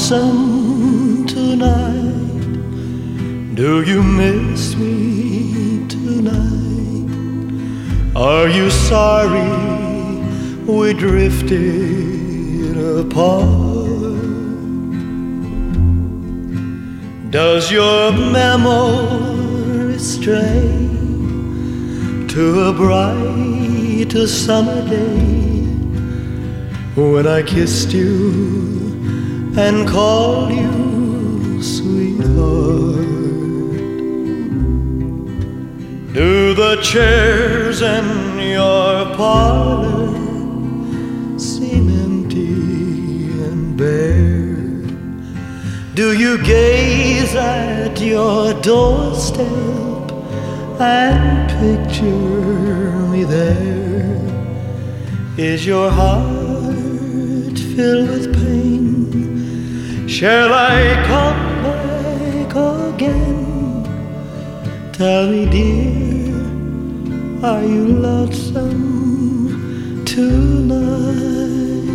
lonesome tonight? Do you miss me tonight? Are you sorry we drifted apart? Does your memory stray to a bright summer day when I kissed you and called you sweetheart? Do the chairs in your parlor seem empty and bare? Do you gaze at your doorstep and picture me there? Is your heart filled with pain? Shall I come back again? Tell me, dear, are you lonesome tonight?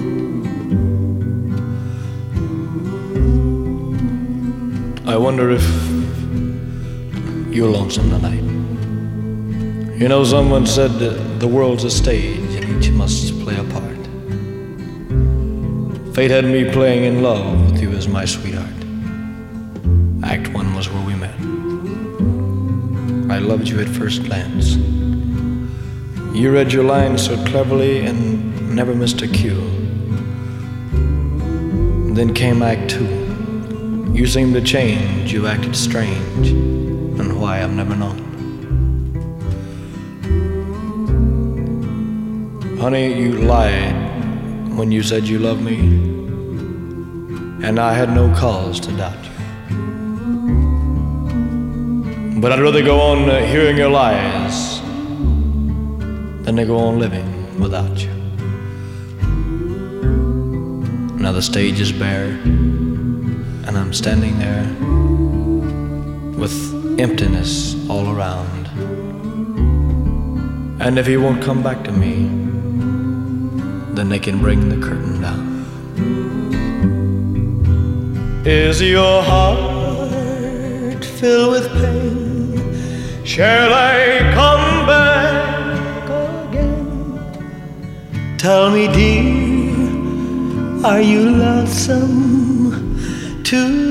I wonder if you're lonesome tonight. You know, someone said that the world's a stage and each must play a part. Fate had me playing in love with you as my sweetheart. Act one was where we met. I loved you at first glance. You read your lines so cleverly and never missed a cue. Then came Act two. You seemed to change, you acted strange, and why I've never known. Honey, you lied when you said you loved me, and I had no cause to doubt you. But I'd rather go on hearing your lies than to go on living without you. Now the stage is bare, and I'm standing there with emptiness all around. And if he won't come back to me, then they can bring the curtain down. Is your heart filled with pain? Shall I come back again? Tell me, dear, are you lonesome tonight?